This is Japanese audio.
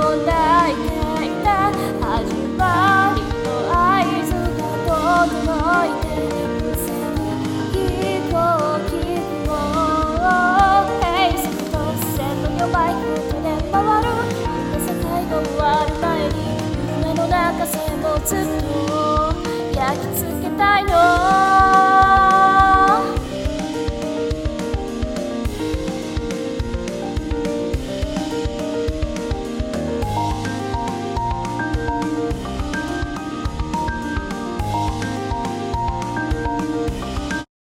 泣いていた始まりの合図が整いて飛行機雲ヘイスと線路よバイクで回る世界が終わる前に夢の中さえもずっと焼き付けたいの